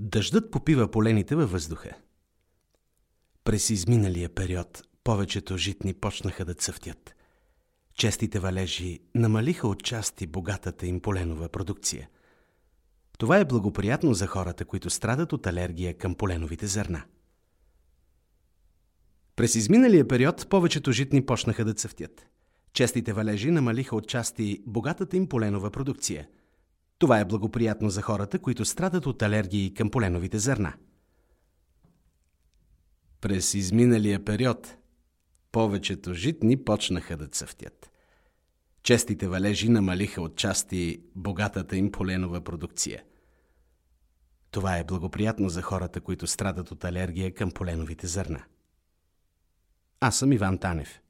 Дъждът попива полените във въздуха. През изминалия период повечето житни почнаха да цъфтят. Честите валежи намалиха отчасти богатата им поленова продукция. Това е благоприятно за хората, които страдат от алергия към поленовите зърна. През изминалия период повечето житни почнаха да цъфтят. Честите валежи намалиха отчасти богатата им поленова продукция. Това е благоприятно за хората, които страдат от алергии към поленовите зърна. През изминалия период повечето житни почнаха да цъфтят. Честите валежи намалиха отчасти богатата им поленова продукция. Това е благоприятно за хората, които страдат от алергия към поленовите зърна. Аз съм Иван Танев.